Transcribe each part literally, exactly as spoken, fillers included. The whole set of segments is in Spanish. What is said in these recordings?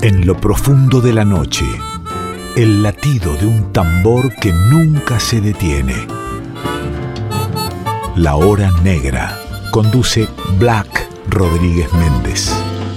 En lo profundo de la noche, el latido de un tambor que nunca se detiene. La Hora Negra. Conduce Black Rodríguez Méndez.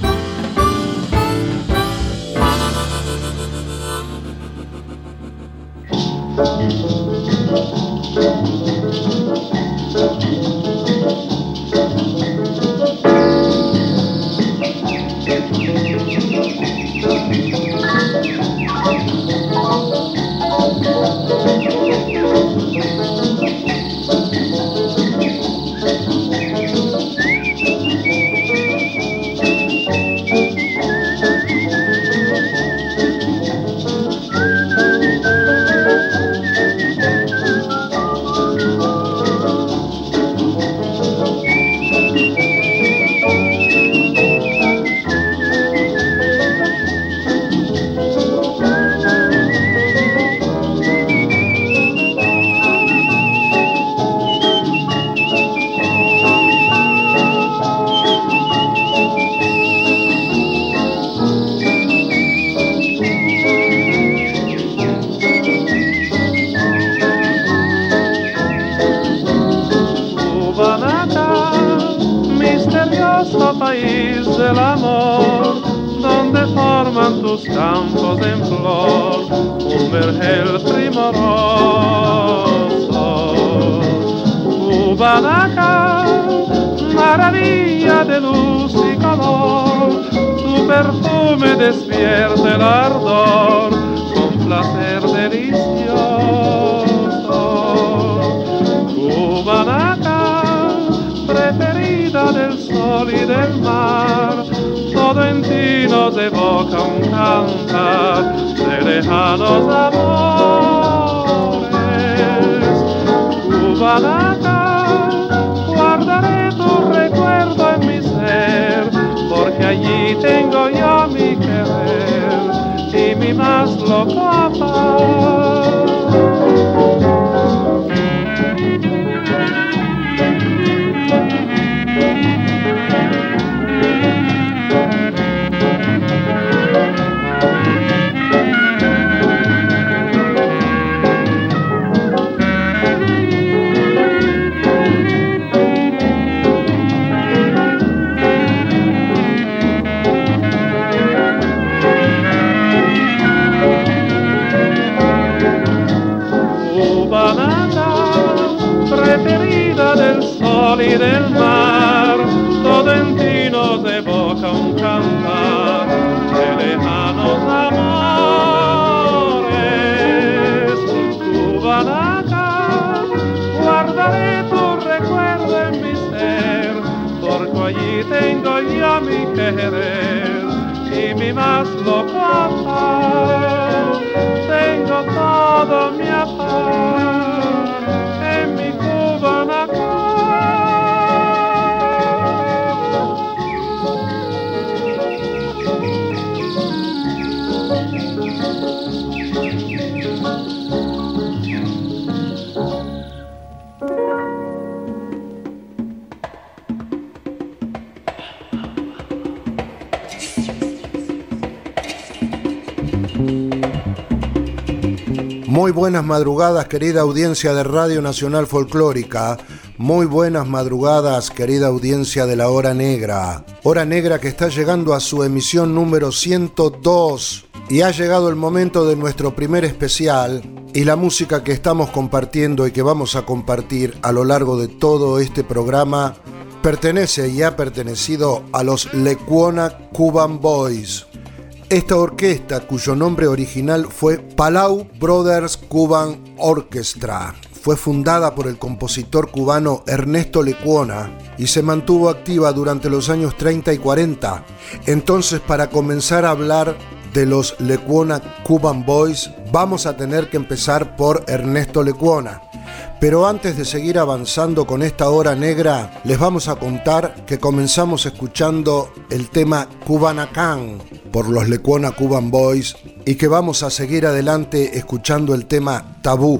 Muy buenas madrugadas, querida audiencia de Radio Nacional Folclórica. Muy buenas madrugadas, querida audiencia de la Hora Negra. Hora Negra que está llegando a su emisión número ciento dos. Y ha llegado el momento de nuestro primer especial. Y la música que estamos compartiendo y que vamos a compartir a lo largo de todo este programa pertenece y ha pertenecido a los Lecuona Cuban Boys. Esta orquesta, cuyo nombre original fue Palau Brothers Cuban Orchestra, fue fundada por el compositor cubano Ernesto Lecuona y se mantuvo activa durante los años treinta y cuarenta. Entonces, para comenzar a hablar de los Lecuona Cuban Boys, vamos a tener que empezar por Ernesto Lecuona. Pero antes de seguir avanzando con esta hora negra, les vamos a contar que comenzamos escuchando el tema Cubanacán por los Lecuona Cuban Boys y que vamos a seguir adelante escuchando el tema Tabú.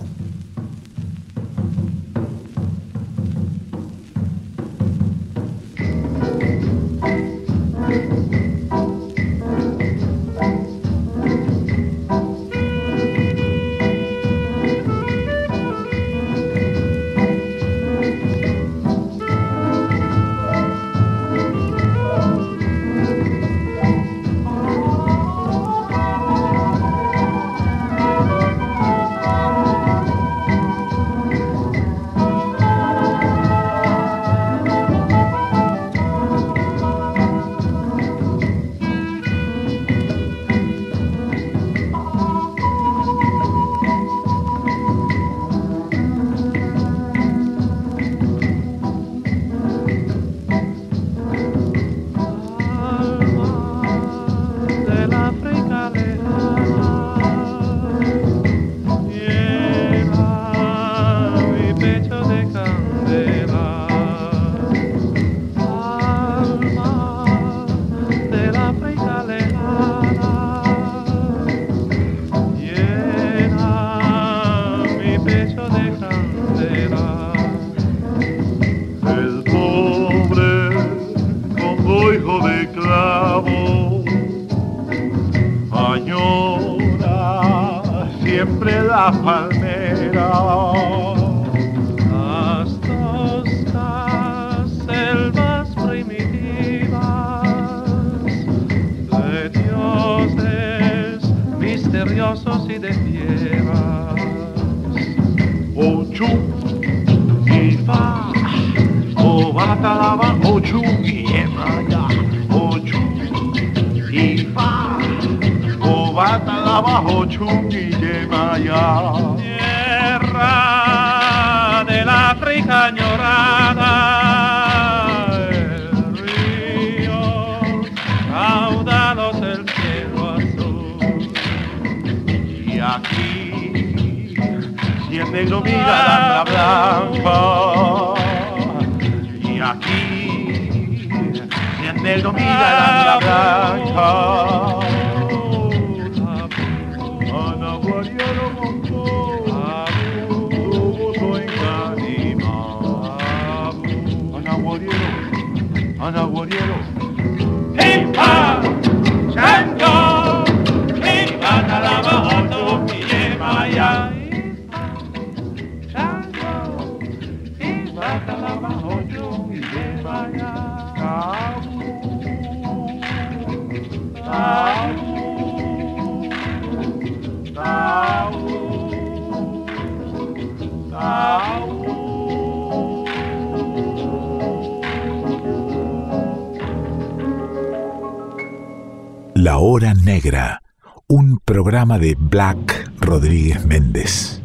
hijo de clavo, añora siempre la palmera. Hasta estas selvas primitivas de dioses misteriosos y de tierras. Ochu y fa, o batalaba, ochu y emaya, ochu y fa, o batalaba, ochu y emaya. Tierra del África añorada, el río, caudaloso el cielo azul. Y aquí, si el negro mira la blanca, y aquí, si el negro mira la blanca, Ana Guariero montó, tuvo su enganima. Ana Guariero, Ana Guariero, ¡Himpa! ¡Chango! ¡Himpa! ¡Talaba! ¡Oto! ¡Maya! La Hora Negra, un programa de Black Rodríguez Méndez.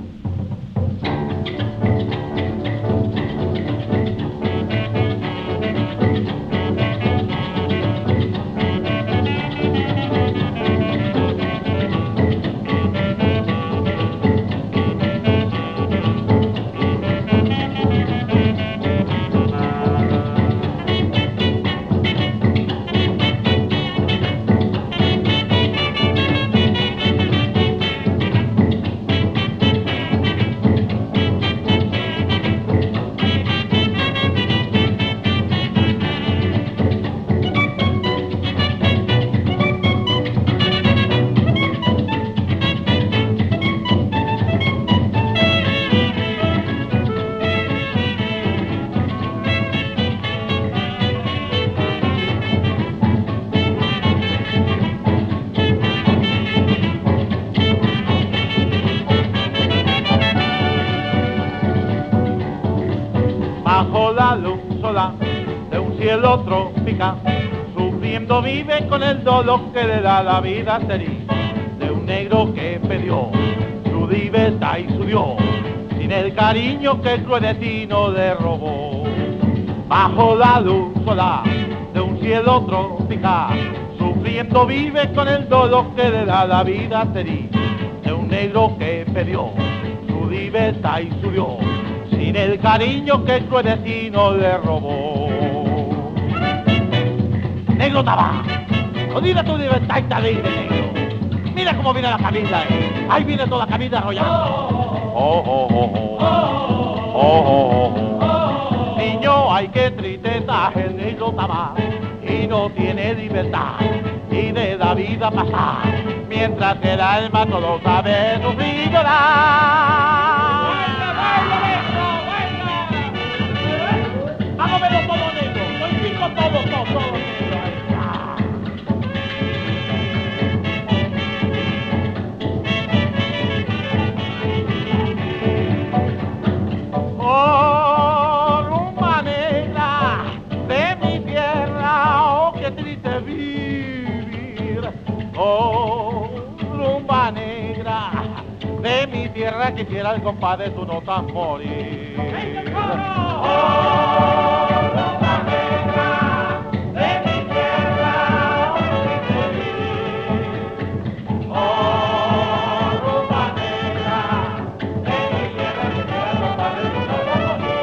Bajo la luz sola de un cielo tropical, sufriendo vive con el dolor que le da la vida sería de un negro que perdió su libertad y su Dios, sin el cariño que el cruel destino le robó. Bajo la luz sola de un cielo tropical, sufriendo vive con el dolor que le da la vida sería de un negro que perdió su libertad y su Dios, sin el cariño que el cruel destino le robó. Negro Tabá, olvida tu libertad y te alegre, negro. Mira cómo viene la camisa, eh. Ahí viene toda la camisa arrollando. Oh, oh, oh, oh. Oh, oh, oh. Niño, ay, qué tristeza el negro Tabá, y no tiene libertad, y de la vida pasar, mientras el alma no lo sabe sufrir y llorar. Vamos a verlo todo negro, soy pico todo, todo, todo negro. Oh, rumba negra de mi tierra, oh, qué triste vivir. Oh, rumba negra de mi tierra, quisiera el compadre tu nota morir. Oh, rumba negra de mi tierra, oh, qué triste vivir. Oh, rumba negra de mi tierra, quisiera el compadre tu nota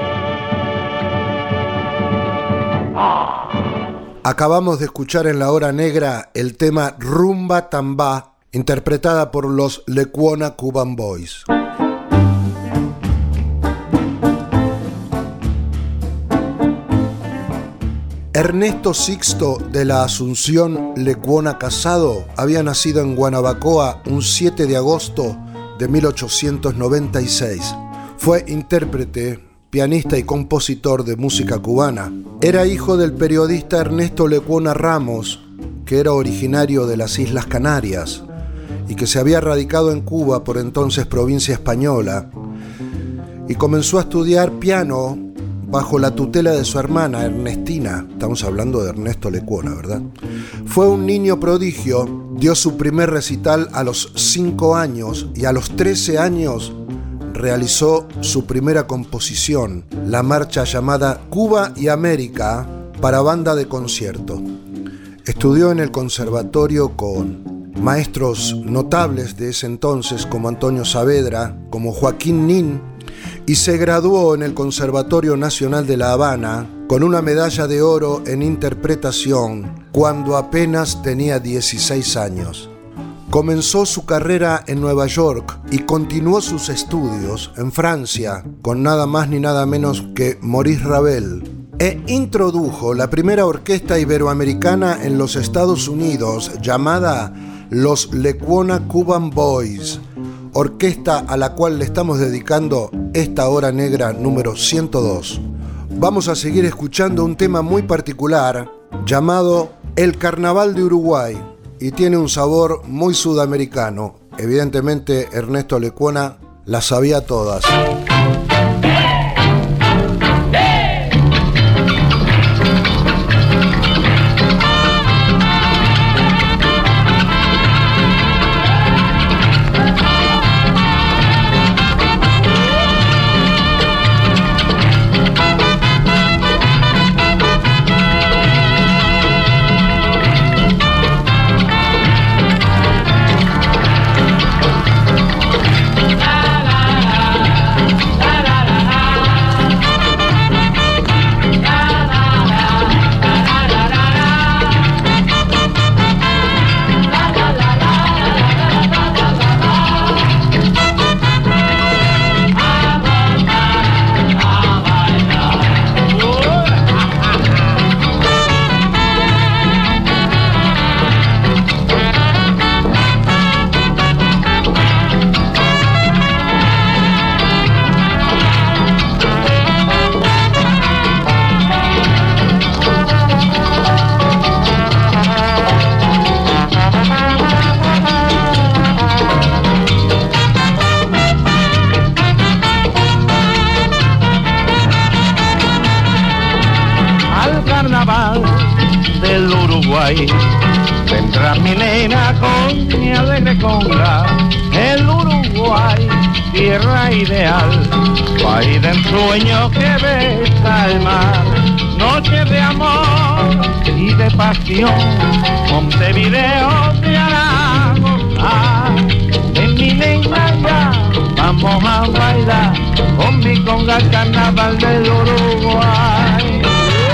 morir. Ah. Acabamos de escuchar en La Hora Negra el tema Rumba Tambá, interpretada por los Lecuona Cuban Boys. Ernesto Sixto de la Asunción Lecuona Casado había nacido en Guanabacoa un siete de agosto de mil ochocientos noventa y seis. Fue intérprete, pianista y compositor de música cubana. Era hijo del periodista Ernesto Lecuona Ramos, que era originario de las Islas Canarias y que se había radicado en Cuba, por entonces provincia española, y comenzó a estudiar piano bajo la tutela de su hermana Ernestina. Estamos hablando de Ernesto Lecuona, ¿verdad? Fue un niño prodigio, dio su primer recital a los cinco años y a los trece años realizó su primera composición, la marcha llamada Cuba y América para banda de concierto. Estudió en el conservatorio con maestros notables de ese entonces como Antonio Saavedra, como Joaquín Nin, y se graduó en el Conservatorio Nacional de La Habana con una medalla de oro en interpretación cuando apenas tenía dieciséis años. Comenzó su carrera en Nueva York y continuó sus estudios en Francia con nada más ni nada menos que Maurice Ravel, e introdujo la primera orquesta iberoamericana en los Estados Unidos llamada los Lecuona Cuban Boys, orquesta a la cual le estamos dedicando esta hora negra número ciento dos. Vamos a seguir escuchando un tema muy particular llamado El Carnaval de Uruguay y tiene un sabor muy sudamericano. Evidentemente Ernesto Lecuona las sabía todas. Vendrá mi nena con mi alegre conga, el Uruguay, tierra ideal, país de ensueño que besa el mar, noche de amor y de pasión, Montevideo te hará gozar. En mi nena ya vamos a bailar con mi conga el carnaval del Uruguay.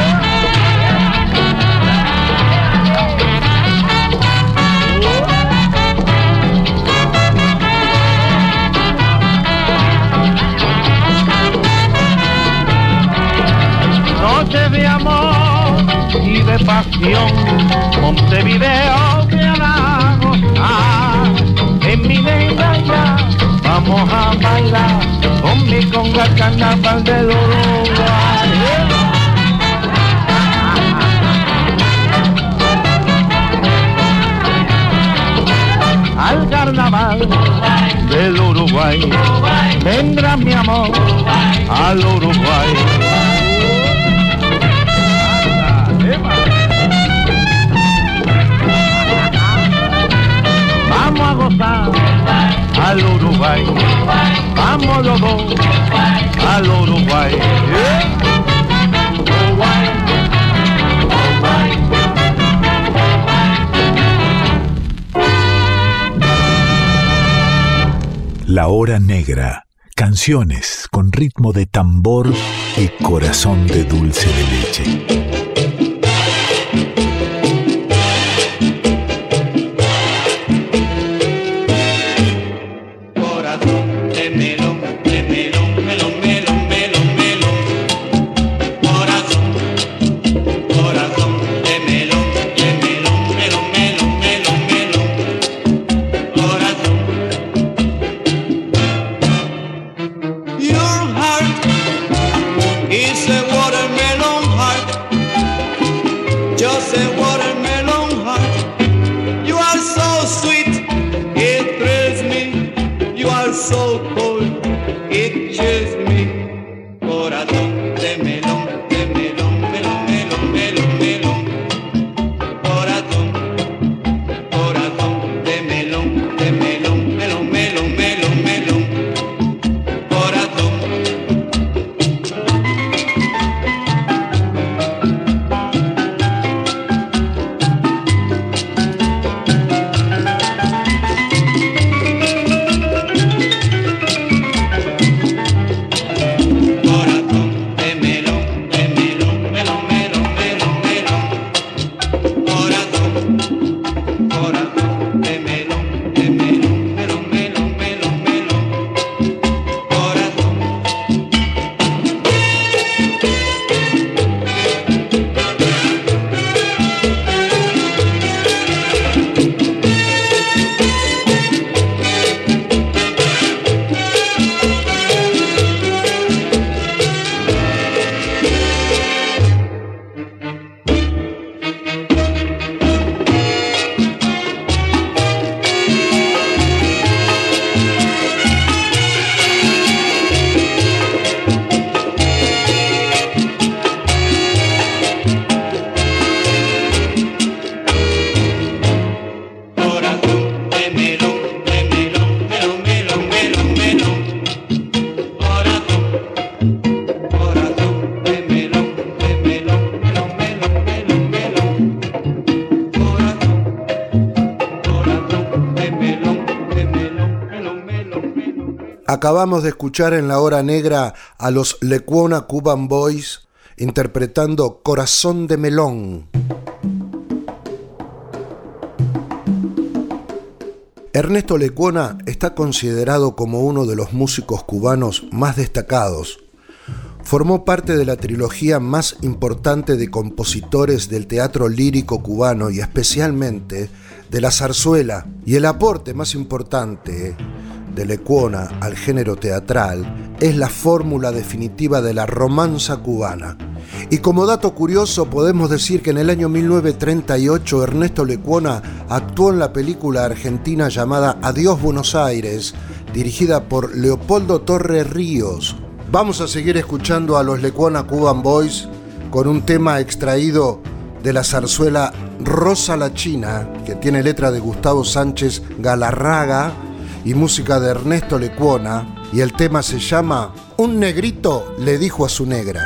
Noche de amor y de pasión, Montevideo te hará gozar. En mi negra ya vamos a bailar con mi conga el carnaval del Uruguay. Al carnaval del Uruguay vendrá mi amor al Uruguay. Vamos a gozar al Uruguay, vamos los dos al Uruguay. Uruguay, Uruguay. La Hora Negra, canciones con ritmo de tambor y corazón de dulce de leche. Corazón just a watermelon heart. You are so sweet, it thrills me. You are so cold, it chills me. Corazón de melón, de melón, melón, melón, melón, melón. Corazón, corazón de melón, de melón, melón, melón, melón, melón. Corazón. Acabamos de escuchar en la hora negra a los Lecuona Cuban Boys interpretando Corazón de Melón. Ernesto Lecuona está considerado como uno de los músicos cubanos más destacados. Formó parte de la trilogía más importante de compositores del teatro lírico cubano y especialmente de la zarzuela, y el aporte más importante de Lecuona al género teatral es la fórmula definitiva de la romanza cubana. Y como dato curioso podemos decir que en el año mil novecientos treinta y ocho Ernesto Lecuona actuó en la película argentina llamada Adiós Buenos Aires, dirigida por Leopoldo Torre Ríos. Vamos a seguir escuchando a los Lecuona Cuban Boys con un tema extraído de la zarzuela Rosa la China, que tiene letra de Gustavo Sánchez Galarraga y música de Ernesto Lecuona, y el tema se llama Un negrito le dijo a su negra.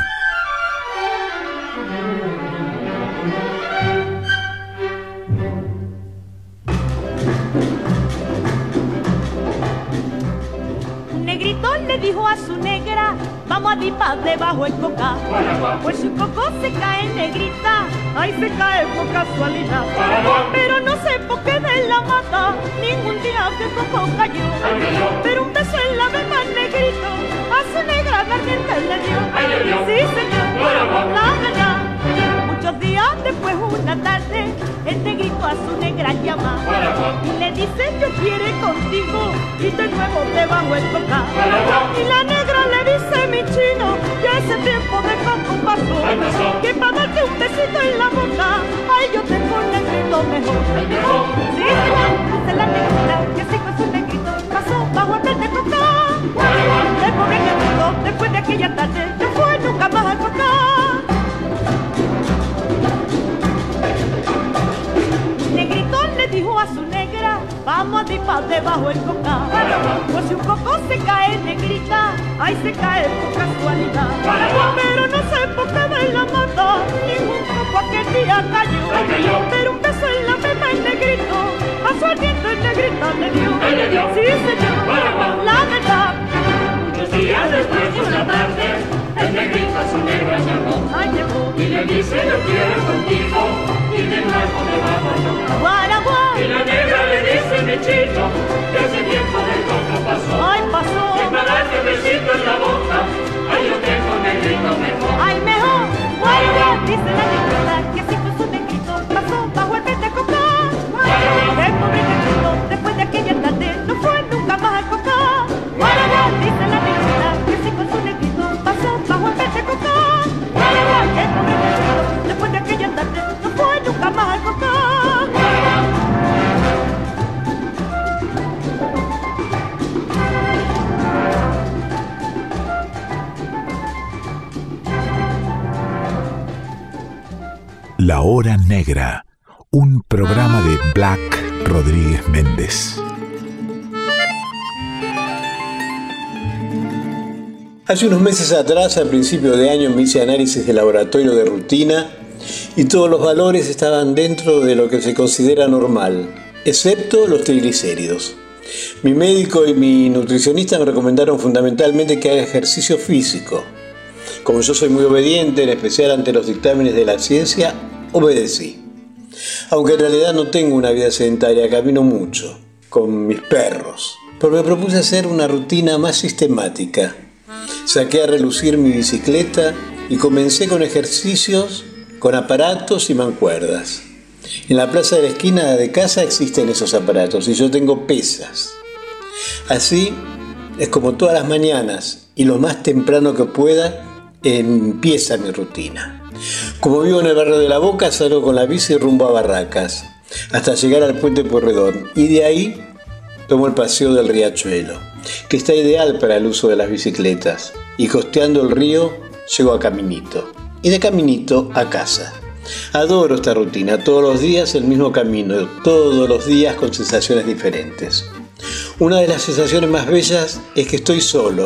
Un negrito le dijo a su negra, vamos a dipar debajo el coca. Pues su coco se cae negrita, ay se cae por casualidad. Pero no sé por qué de la mata, ningún día que coco cayó. Pero un beso en la beba negrito, a su negra ardiente le dio. Sí señor, la verdad. Muchos días después una tarde, el negrito a su negra llama y le dice que quiere contigo y de nuevo debajo el coca. Y la negra le dice, mi chino, que ese tiempo de coco pasó, que para darte un besito en la boca, ay yo tengo un negrito mejor. Sí señor, dice la negrita, que así con su negrito pasó bajo el verde coca. El pobre negrito después de aquella tarde no fue nunca más al coca. Dijo a su negra, vamos a dipar debajo el coca. Pues si un coco se cae negrita, ay se cae por casualidad. Pero no sé por qué de la mata, ningún coco aquel día cayó. Pero un beso en la beba el negrito, a su aliento el negrita le dio. Sí señor, la verdad. Muchos días después de una tarde, el negrito a su negra llamó. Ay llegó y le dice yo quiero contigo y de nuevo debajo el coca. Guaragua. Y la negra le dice, mi chico, que ese tiempo del coco pasó. Ay, pasó. Y para darte besito en la boca, ay, yo tengo un negrito mejor. Ay, mejor. Guaragua. Dice la negrita, que así con su negrito pasó bajo el verde coca. El pobre negrito, después de aquella tarde, no fue nunca más al coca. Guaragua. Dice la negrita, que así con su negrito pasó bajo el verde coca. El pobre negrito, después de aquella tarde, no fue Hora Negra, un programa de Black Rodríguez Méndez. Hace unos meses atrás, a principio de año, me hice análisis de laboratorio de rutina y todos los valores estaban dentro de lo que se considera normal, excepto los triglicéridos. Mi médico y mi nutricionista me recomendaron fundamentalmente que haga ejercicio físico. Como yo soy muy obediente, en especial ante los dictámenes de la ciencia, obedecí. Aunque en realidad no tengo una vida sedentaria, camino mucho, con mis perros. Pero me propuse hacer una rutina más sistemática. Saqué a relucir mi bicicleta y comencé con ejercicios, con aparatos y mancuerdas. En la plaza de la esquina de casa existen esos aparatos y yo tengo pesas. Así es como todas las mañanas y lo más temprano que pueda empieza mi rutina. Como vivo en el barrio de La Boca, salgo con la bici rumbo a Barracas, hasta llegar al puente Pueyrredón, y de ahí tomo el paseo del riachuelo, que está ideal para el uso de las bicicletas, y costeando el río llego a Caminito, y de Caminito a casa. Adoro esta rutina, todos los días el mismo camino, todos los días con sensaciones diferentes. Una de las sensaciones más bellas es que estoy solo,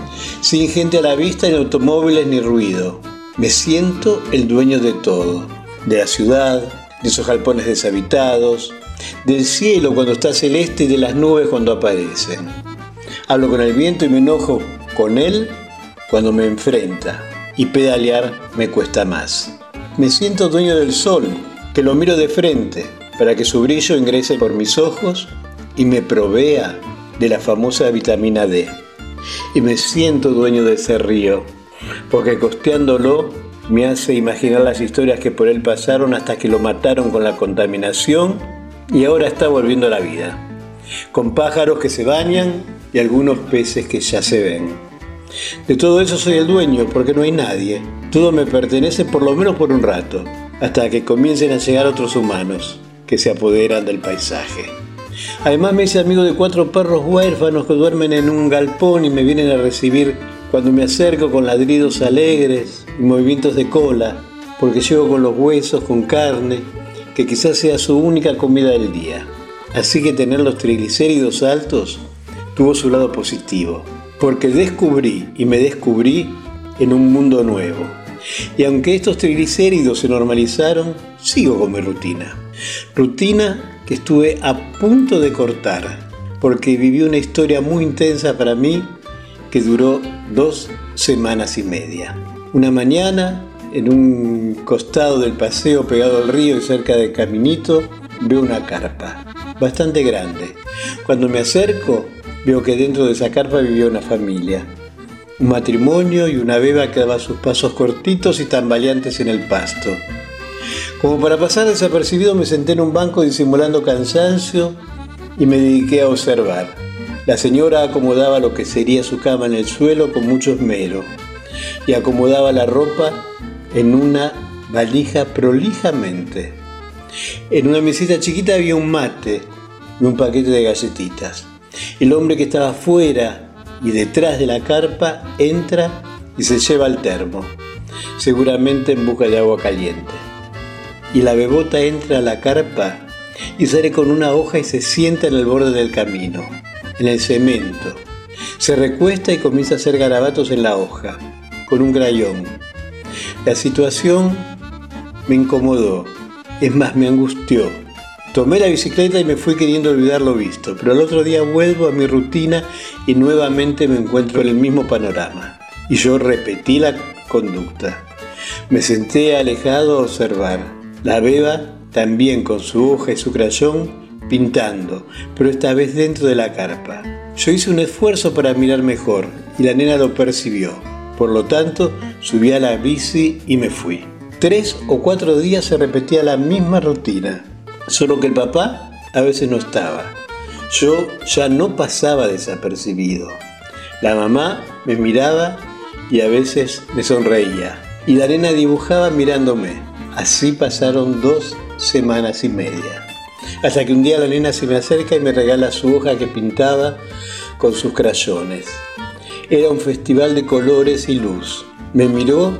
sin gente a la vista, ni automóviles ni ruido. Me siento el dueño de todo, de la ciudad, de esos galpones deshabitados, del cielo cuando está celeste y de las nubes cuando aparecen. Hablo con el viento y me enojo con él cuando me enfrenta, y pedalear me cuesta más. Me siento dueño del sol, que lo miro de frente para que su brillo ingrese por mis ojos y me provea de la famosa vitamina D. Y me siento dueño de ese río, porque costeándolo me hace imaginar las historias que por él pasaron hasta que lo mataron con la contaminación y ahora está volviendo a la vida, con pájaros que se bañan y algunos peces que ya se ven. De todo eso soy el dueño, porque no hay nadie. Todo me pertenece por lo menos por un rato, hasta que comiencen a llegar otros humanos que se apoderan del paisaje. Además me hice amigo de cuatro perros huérfanos que duermen en un galpón y me vienen a recibir cuando me acerco con ladridos alegres y movimientos de cola, porque llego con los huesos, con carne, que quizás sea su única comida del día. Así que tener los triglicéridos altos tuvo su lado positivo, porque descubrí y me descubrí en un mundo nuevo. Y aunque estos triglicéridos se normalizaron, sigo con mi rutina. Rutina que estuve a punto de cortar, porque viví una historia muy intensa para mí que duró dos semanas y media. Una mañana, en un costado del paseo pegado al río y cerca del Caminito, veo una carpa, bastante grande. Cuando me acerco, veo que dentro de esa carpa vivía una familia, un matrimonio y una beba que daba sus pasos cortitos y tambaleantes en el pasto. Como para pasar desapercibido, me senté en un banco disimulando cansancio y me dediqué a observar. La señora acomodaba lo que sería su cama en el suelo con mucho esmero y acomodaba la ropa en una valija prolijamente. En una mesita chiquita había un mate y un paquete de galletitas. El hombre que estaba fuera y detrás de la carpa entra y se lleva el termo, seguramente en busca de agua caliente. Y la bebota entra a la carpa y sale con una hoja y se sienta en el borde del camino, en el cemento. Se recuesta y comienza a hacer garabatos en la hoja, con un crayón. La situación me incomodó, es más, me angustió. Tomé la bicicleta y me fui queriendo olvidar lo visto, pero al otro día vuelvo a mi rutina y nuevamente me encuentro en el mismo panorama. Y yo repetí la conducta. Me senté alejado a observar. La beba, también con su hoja y su crayón, pintando, pero esta vez dentro de la carpa. Yo hice un esfuerzo para mirar mejor y la nena lo percibió. Por lo tanto, subí a la bici y me fui. Tres o cuatro días se repetía la misma rutina, solo que el papá a veces no estaba. Yo ya no pasaba desapercibido. La mamá me miraba y a veces me sonreía. Y la nena dibujaba mirándome. Así pasaron dos semanas y media. Hasta que un día la nena se me acerca y me regala su hoja que pintaba con sus crayones. Era un festival de colores y luz. Me miró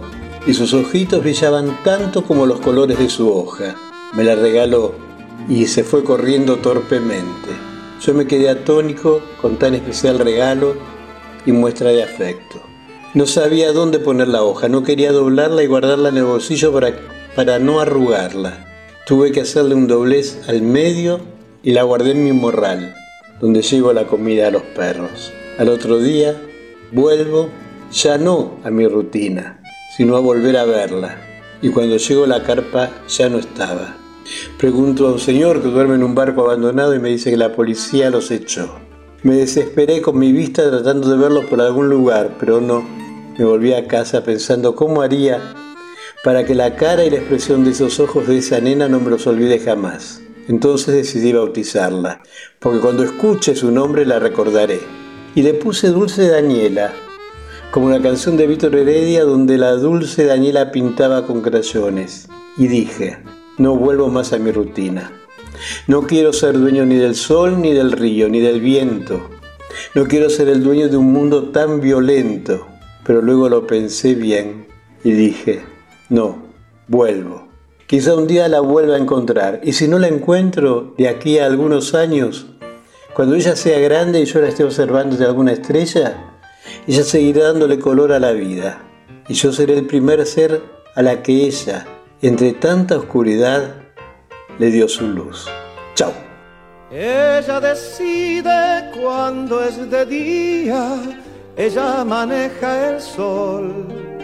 y sus ojitos brillaban tanto como los colores de su hoja. Me la regaló y se fue corriendo torpemente. Yo me quedé atónico con tan especial regalo y muestra de afecto. No sabía dónde poner la hoja, no quería doblarla y guardarla en el bolsillo para, para no arrugarla. Tuve que hacerle un doblez al medio y la guardé en mi morral, donde llevo la comida a los perros. Al otro día vuelvo, ya no a mi rutina, sino a volver a verla. Y cuando llego a la carpa ya no estaba. Pregunto a un señor que duerme en un barco abandonado y me dice que la policía los echó. Me desesperé con mi vista tratando de verlos por algún lugar, pero no. Me volví a casa pensando cómo haría para que la cara y la expresión de esos ojos de esa nena no me los olvide jamás. Entonces decidí bautizarla, porque cuando escuche su nombre la recordaré. Y le puse Dulce Daniela, como una canción de Víctor Heredia donde la dulce Daniela pintaba con crayones. Y dije, no vuelvo más a mi rutina. No quiero ser dueño ni del sol, ni del río, ni del viento. No quiero ser el dueño de un mundo tan violento. Pero luego lo pensé bien y dije, no, vuelvo. Quizá un día la vuelva a encontrar. Y si no la encuentro de aquí a algunos años, cuando ella sea grande y yo la esté observando de alguna estrella, ella seguirá dándole color a la vida. Y yo seré el primer ser a la que ella, entre tanta oscuridad, le dio su luz. Chau. Ella decide cuando es de día, ella maneja el sol,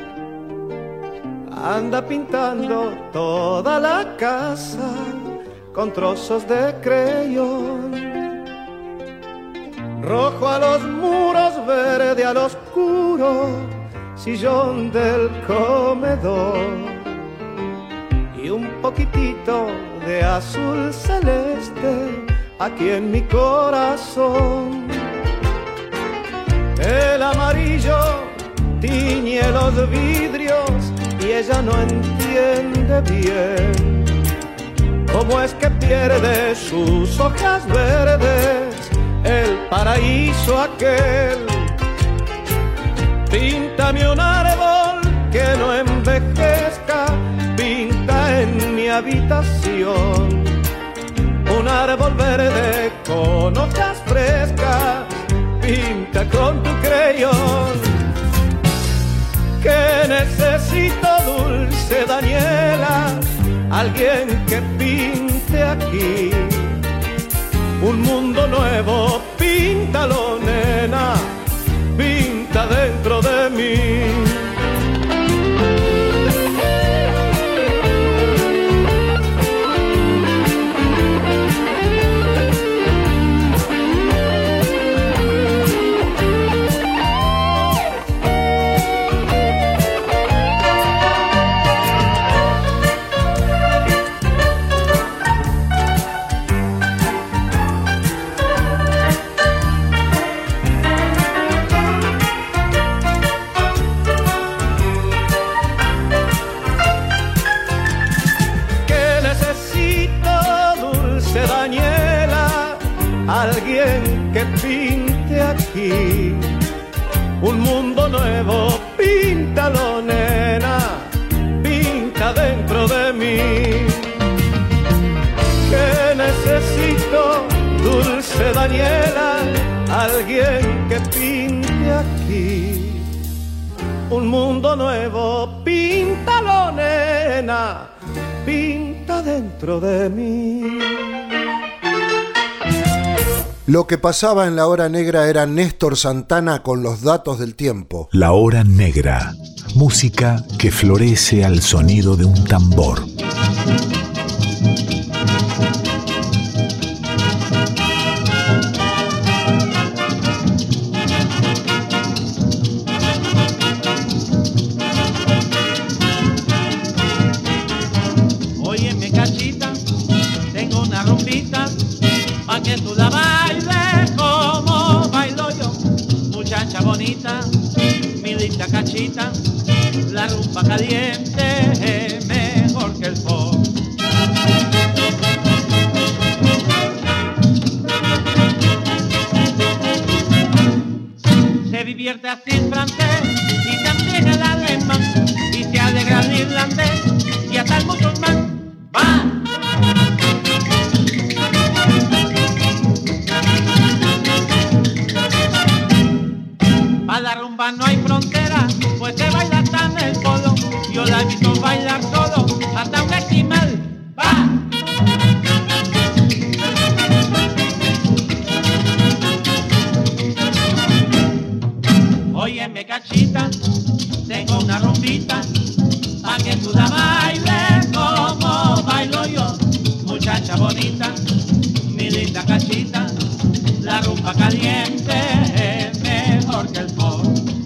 anda pintando toda la casa con trozos de creyón, rojo a los muros, verde al oscuro sillón del comedor y un poquitito de azul celeste aquí en mi corazón. El amarillo tiñe los vidrios y ella no entiende bien cómo es que pierde sus hojas verdes el paraíso aquel. Píntame un árbol que no envejezca, pinta en mi habitación un árbol verde con hojas frescas, pinta con tu creyón. Que necesito, dulce Daniela, alguien que pinte aquí un mundo nuevo. Píntalo, nena, pinta dentro de mí. Alguien que pinte aquí un mundo nuevo. Píntalo, nena, pinta dentro de mí. Que necesito, dulce Daniela, alguien que pinte aquí un mundo nuevo. Píntalo, nena, pinta dentro de mí. Lo que pasaba en la hora negra era Néstor Santana con los datos del tiempo. La hora negra, música que florece al sonido de un tambor. Óyeme, cachita, tengo una rumbita pa' que tú la bailes como bailo yo. Muchacha bonita, mi linda cachita, la rumba caliente es mejor que el pop. Se divierte así en francés y también el alemán y se alegra rumba no hay frontera, pues se baila hasta en el polo. Yo la he visto bailar solo, hasta un esquimal. ¡Va! Óyeme, cachita, tengo una rumbita, pa' que tú la bailes como bailo yo. Muchacha bonita, mi linda cachita, la rumba caliente es mejor que el pop.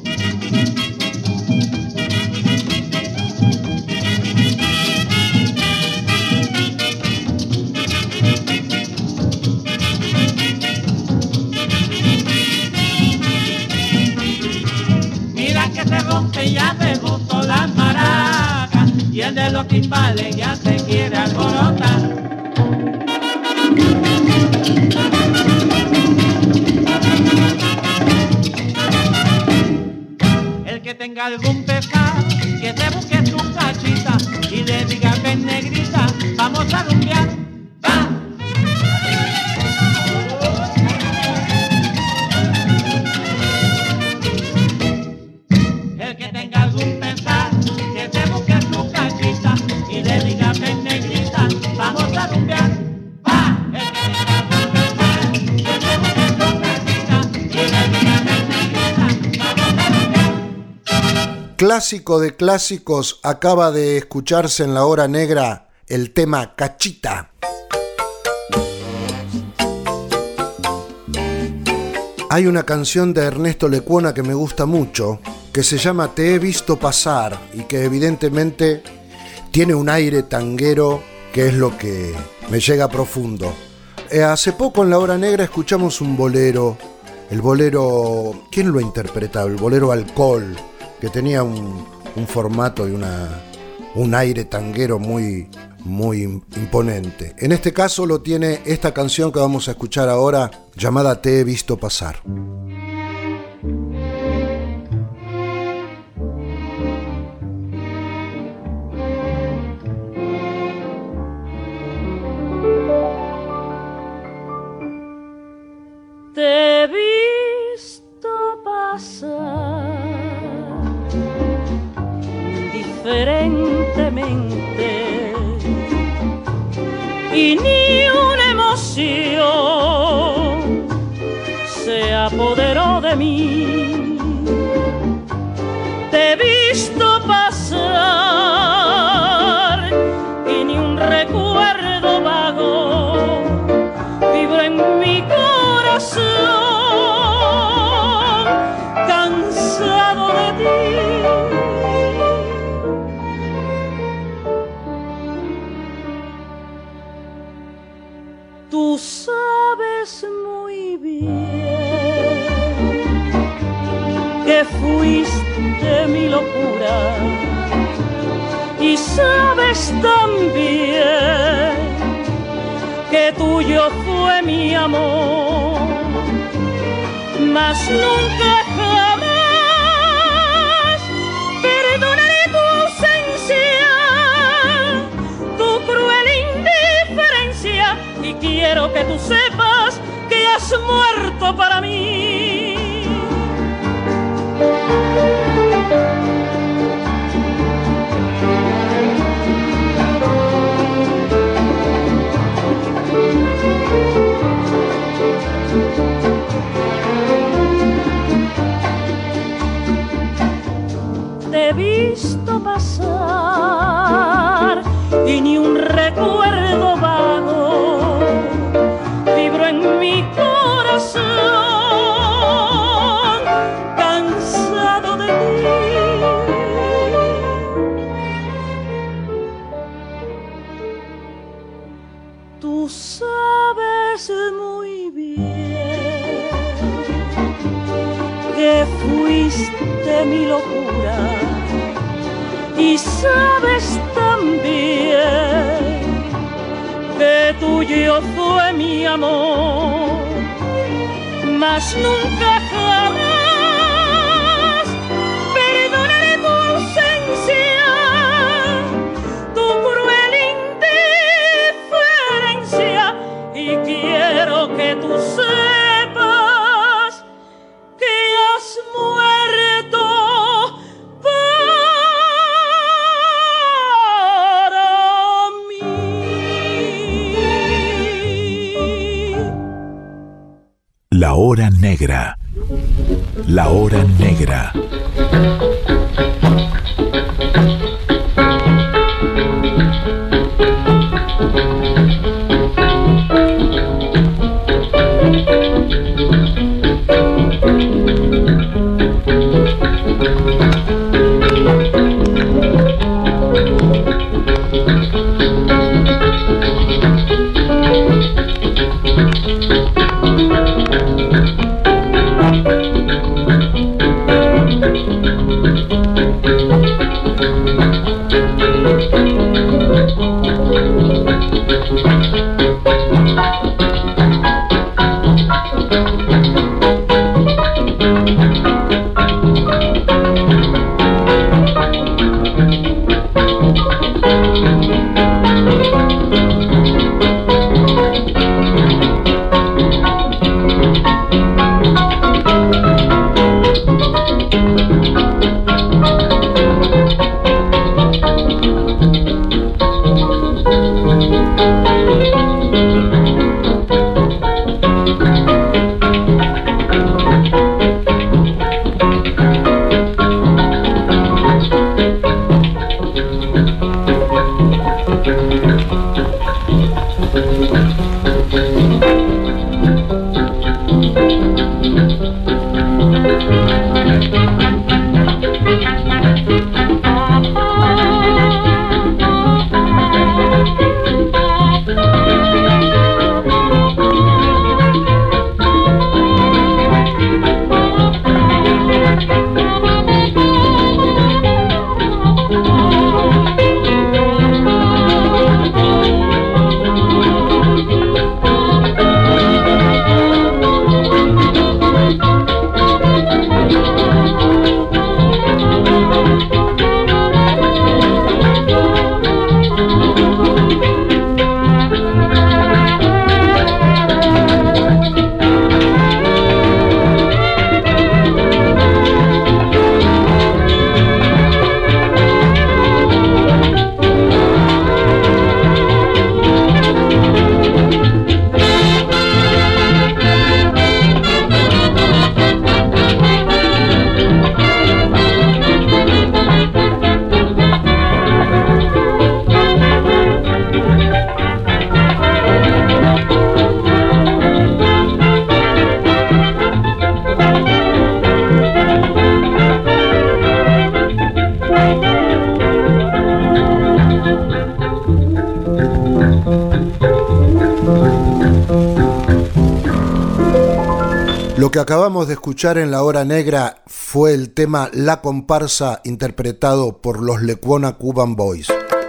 Mira que se rompe ya de gusto la maraca, y el de los timbales ya se quiere alborotar. Que tenga algún pesar, que se busque su cachita y le diga ven negrita, vamos a rumbear, va. El que tenga algún pesar, que se busque su cachita y le diga ven negrita, vamos a rumbear, va. El que tenga algún pesar, que se busque su cachita y le diga ven negrita, vamos a rumbear. Clásico de clásicos, acaba de escucharse en la hora negra el tema Cachita. Hay una canción de Ernesto Lecuona que me gusta mucho, que se llama Te he visto pasar, y que evidentemente tiene un aire tanguero que es lo que me llega profundo. Eh, hace poco en la hora negra escuchamos un bolero, el bolero, ¿quién lo interpretaba? El bolero Alcohol, que tenía un, un formato y una, un aire tanguero muy, muy imponente. En este caso lo tiene esta canción que vamos a escuchar ahora, llamada Te he visto pasar. Te he visto pasar indiferentemente y ni una emoción se apoderó de mí. Te he visto pasar y ni un recuerdo vago vibra en mi corazón, cansado de ti. Tú sabes muy bien que fuiste mi locura y sabes también que tuyo fue mi amor, mas nunca jamás perdonaré tu ausencia, tu cruel indiferencia, y quiero que tú sepas que has muerto para mí. Te he visto pasar y ni un recuerdo vago vibro en mi corazón, cansado de ti. Tú sabes muy bien que fuiste mi locura y sabes también que tuyo fue mi amor, mas nunca jamás perdonaré tu ausencia, tu cruel indiferencia, y quiero que tú sepas que has muerto La hora negra. La hora negra. Lo que acabamos de escuchar en La Hora Negra fue el tema La Comparsa, interpretado por los Lecuona Cuban Boys.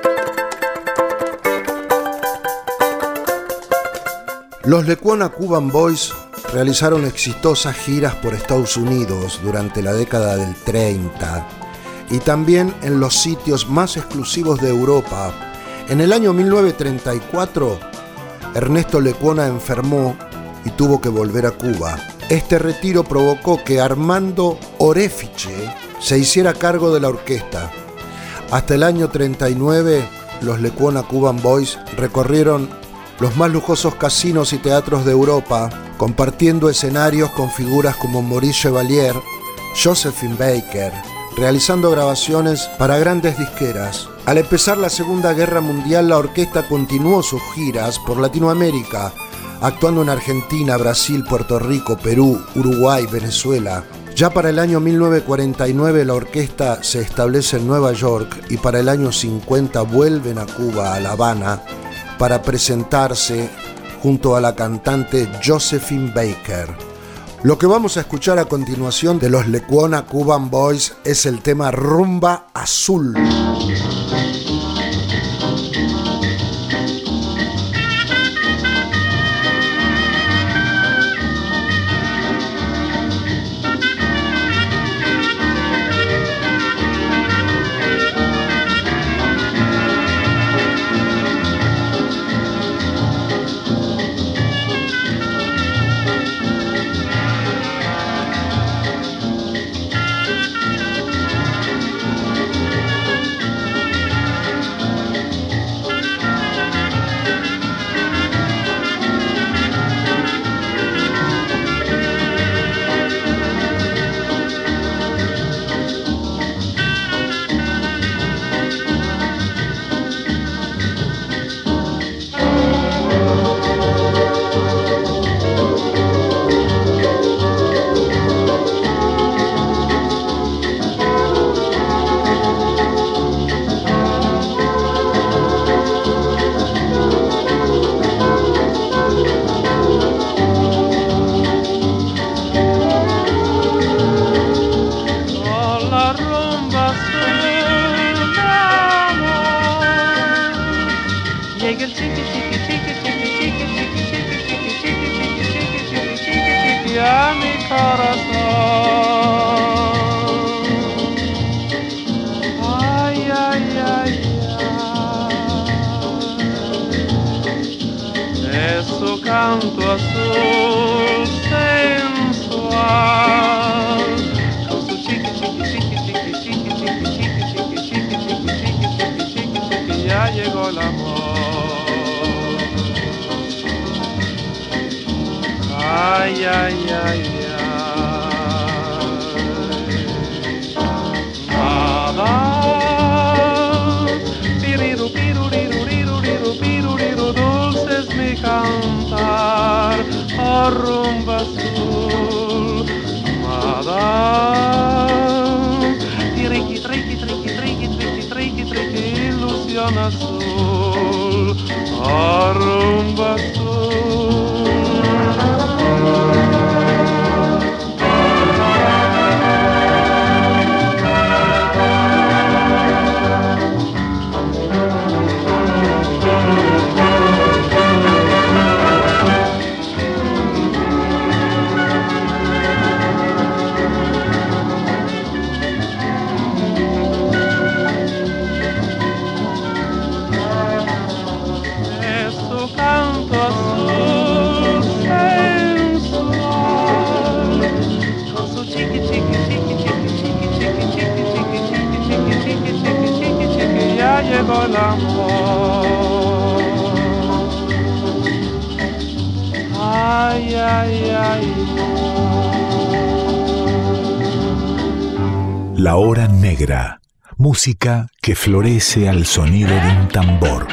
Los Lecuona Cuban Boys realizaron exitosas giras por Estados Unidos durante la década del treinta y también en los sitios más exclusivos de Europa. En el año mil novecientos treinta y cuatro, Ernesto Lecuona enfermó y tuvo que volver a Cuba. Este retiro provocó que Armando Orefice se hiciera cargo de la orquesta. Hasta el año treinta y nueve, los Lecuona Cuban Boys recorrieron los más lujosos casinos y teatros de Europa, compartiendo escenarios con figuras como Maurice Chevalier, Josephine Baker, realizando grabaciones para grandes disqueras. Al empezar la Segunda Guerra Mundial, la orquesta continuó sus giras por Latinoamérica, actuando en Argentina, Brasil, Puerto Rico, Perú, Uruguay, Venezuela. Ya para el año mil novecientos cuarenta y nueve la orquesta se establece en Nueva York y para el año cincuenta vuelven a Cuba, a La Habana, para presentarse junto a la cantante Josephine Baker. Lo que vamos a escuchar a continuación de los Lecuona Cuban Boys es el tema Rumba Azul. Ay, ay, ay, ay. Es su canto azul sensual, con su chiqui, chiqui, chiqui, chiqui, chiqui, chiqui, chiqui, chiqui, chiqui, chiqui, chiqui, chiqui, chiqui, ya llegó el amor. Ay, ay, ay, ay. Nada. Piriru, piru, riru, riru, riru, piru, riru, dulce es mi cantar, oh rumba azul. Nada. Triqui, triqui, triqui, triqui, triqui, triqui, triqui, ilusión azul, oh rumba azul. Llegó el amor. Ay, ay, ay. La Hora Negra, música que florece al sonido de un tambor.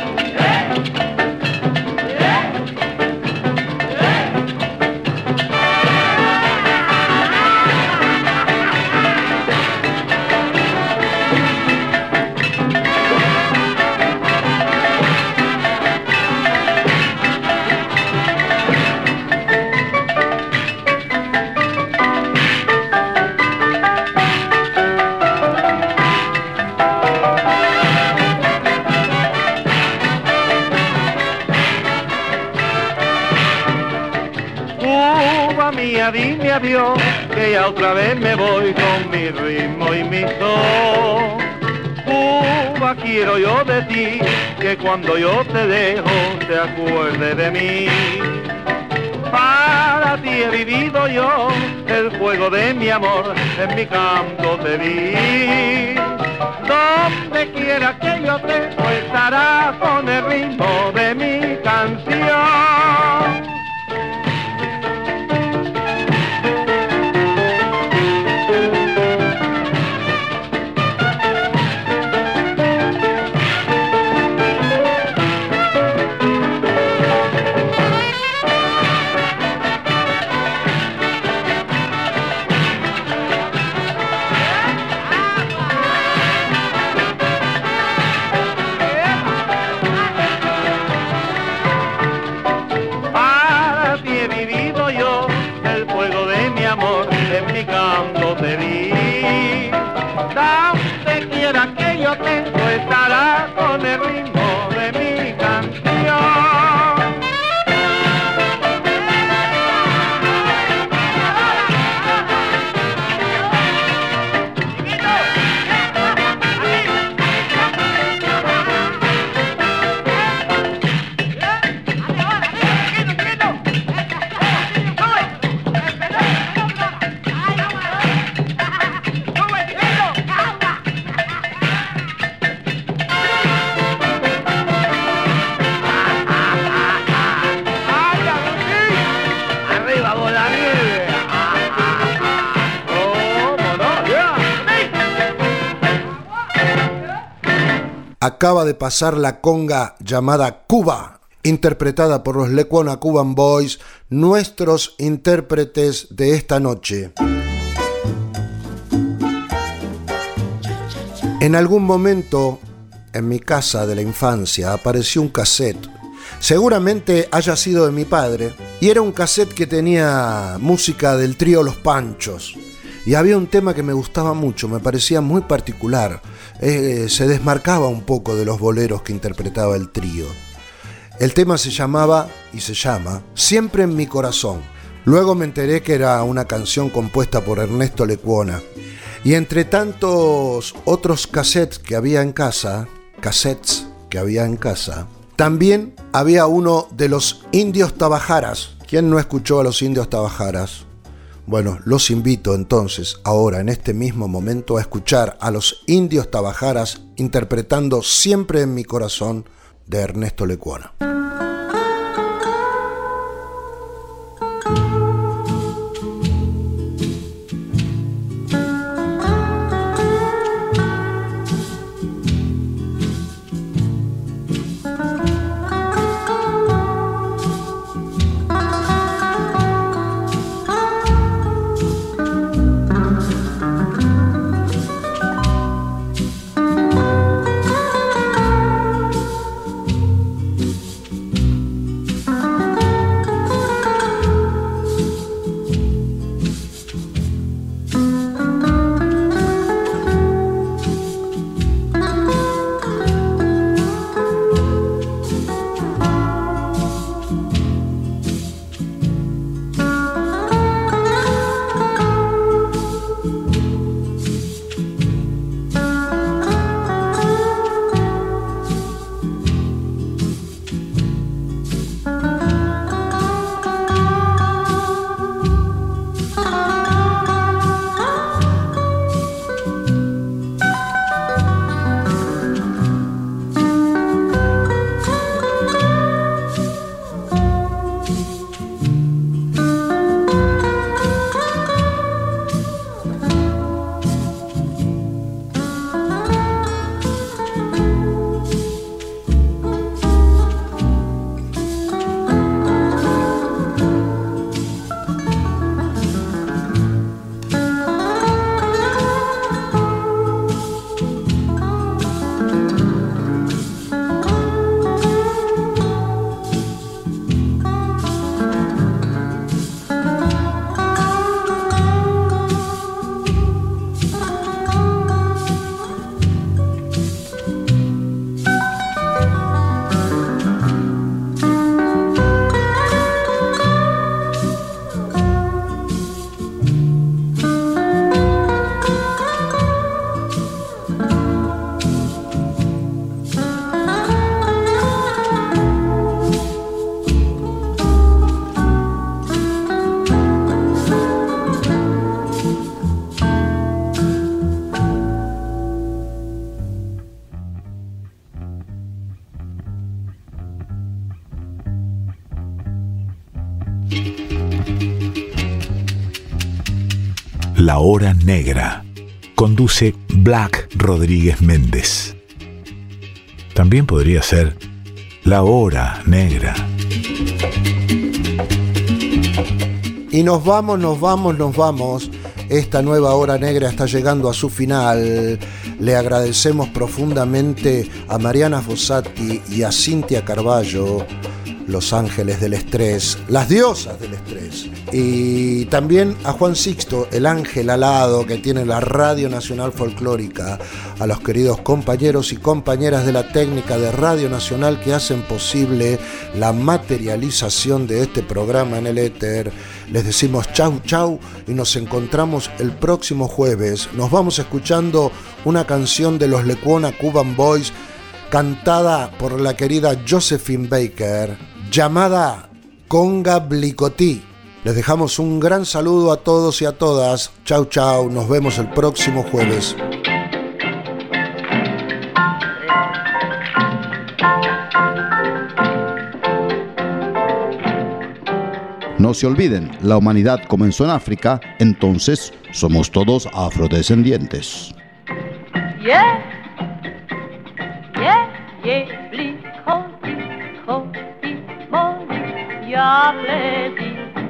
Dime adiós, que ya otra vez me voy con mi ritmo y mi son. Cuba, quiero yo de ti, que cuando yo te dejo te acuerdes de mí. Para ti he vivido yo el fuego de mi amor, en mi canto te vi. Donde quiera que yo te, pues estarás con el ritmo de mi canción. Estará con el ritmo de mi canción. Acaba de pasar la conga llamada Cuba, interpretada por los Lecuona Cuban Boys, nuestros intérpretes de esta noche. En algún momento, en mi casa de la infancia, apareció un cassette. Seguramente haya sido de mi padre, y era un cassette que tenía música del trío Los Panchos. Y había un tema que me gustaba mucho, me parecía muy particular. Eh, se desmarcaba un poco de los boleros que interpretaba el trío. El tema se llamaba, y se llama, Siempre en mi corazón. Luego me enteré que era una canción compuesta por Ernesto Lecuona. Y entre tantos otros cassettes que había en casa, cassettes que había en casa, también había uno de los Indios Tabajaras. ¿Quién no escuchó a los Indios Tabajaras? Bueno, los invito entonces, ahora en este mismo momento, a escuchar a los Indios Tabajaras interpretando Siempre en mi corazón de Ernesto Lecuona. La Hora Negra. Conduce Black Rodríguez Méndez. También podría ser La Hora Negra. Y nos vamos, nos vamos, nos vamos. Esta nueva Hora Negra está llegando a su final. Le agradecemos profundamente a Mariana Fossati y a Cintia Carballo, los ángeles del estrés, las diosas del estrés. Y también a Juan Sixto, el ángel alado que tiene la Radio Nacional Folclórica, a los queridos compañeros y compañeras de la técnica de Radio Nacional que hacen posible la materialización de este programa en el éter. Les decimos chau chau y nos encontramos el próximo jueves. Nos vamos escuchando una canción de los Lecuona Cuban Boys cantada por la querida Josephine Baker, llamada Conga Blicotí. Les dejamos un gran saludo a todos y a todas. Chau chau, nos vemos el próximo jueves. No se olviden, la humanidad comenzó en África, entonces somos todos afrodescendientes. Yeah, yeah, yeah, blicoti, coti, moli, yarledi,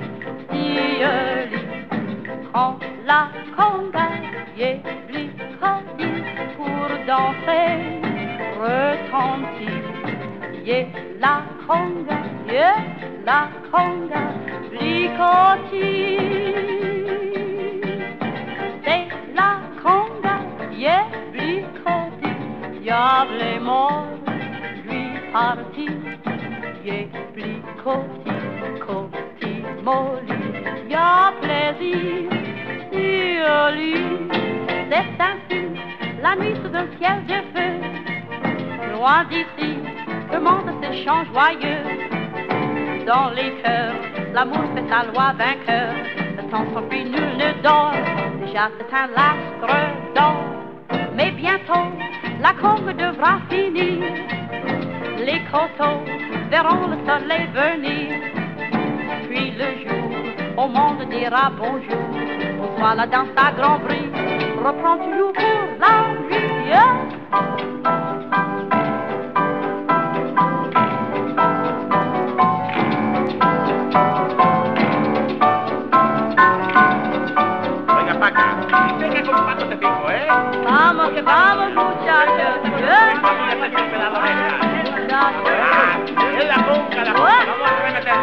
yeli, prends la conga, yeah, blicoti, pour danser, retentit, yeah, la conga, yeah, la conga, blicoti, c'est la conga, yeah, blicoti, diable mort, lui parti, yeah, blicoti, coti, molli, y a plaisir sur lui. C'est ainsi, la nuit sous un ciel de feu. Loin d'ici, le monde s'échange joyeux. Dans les cœurs, l'amour fait sa loi vainqueur. Le temps s'enfuit, nul ne dort. Déjà c'est un l'astre d'or. Mais bientôt, la congue devra finir. Les coteaux verront le soleil venir. Puis le jour, au monde dira bonjour. Bonsoir, la danse à grand bruit reprend toujours pour la nuit. Venga pa' acá, venga con pato te pico, ¿eh? Vamos, vamos, muchachos. Es la conca, la conca, vamos a remeter.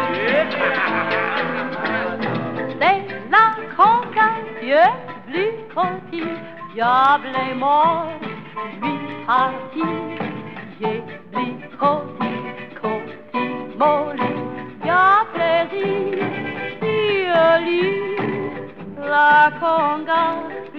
C'est la conca, Dieu, plus conti, diable est mort, lui parti, j'ai plus conti, conti, molli, y'a plaisir, sur lui, la conga,